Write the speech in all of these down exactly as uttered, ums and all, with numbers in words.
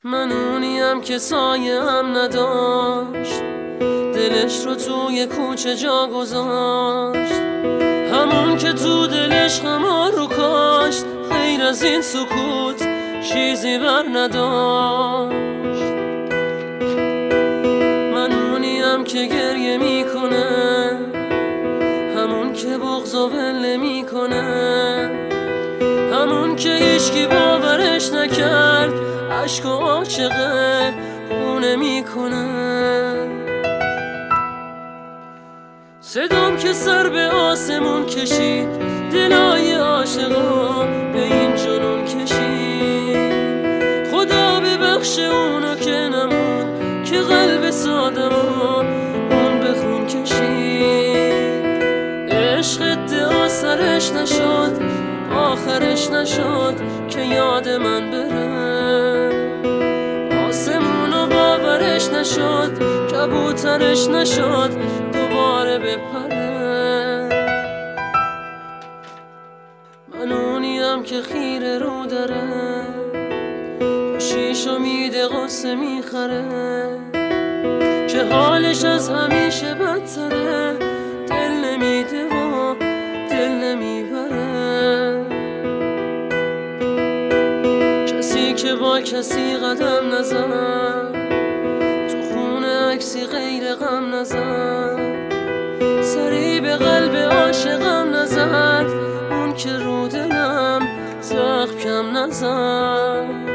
من اونیم که سایه هم نداشت، دلش رو توی کوچه جا گذاشت، همون که تو دلش خمار رو کاشت، خیر از این سکوت چیزی بر نداشت. من اونیم که گریه میکنه، همون که بغض و ول میکنه، همون که هیچکی باورش نکرد، عشق و عاشقه خونه میکنه. صدام که سر به آسمون کشید، دلای عاشقا به این جنون کشید. خدا ببخش اونو که نمون، که قلب سادمو اون به خون کشید. عشق ادعا سرش نشد، آخرش نشد که یاد من بره. آسمونو باورش نشد، کبوترش نشد دوباره بپره. من اونیم که خیره رو داره، خوشیش میده قصه میخره، که حالش از همیشه بدتره، دل نمیده و دل نمیبره. کسی که با کسی قدم نزد، تو خونه عکسی غیر غم نزد، سری به قلب عاشقم نزد، اون که رو دلم زخم کم نزد.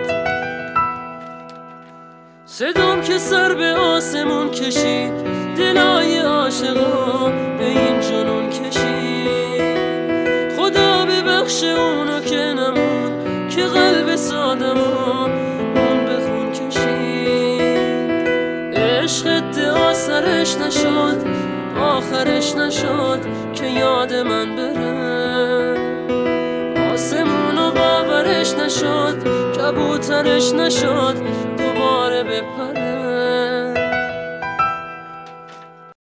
صدام که سر به آسمون کشید، دلای عاشقا به این جنون کشید. خدا ببخش اونو که نمون، که قلب سادمو اون به خون کشید. عشق ادعا سرش نشد، آخرش نشد که یاد من بره. آسمونو باورش نشد، کبوترش نشد دوباره بپره.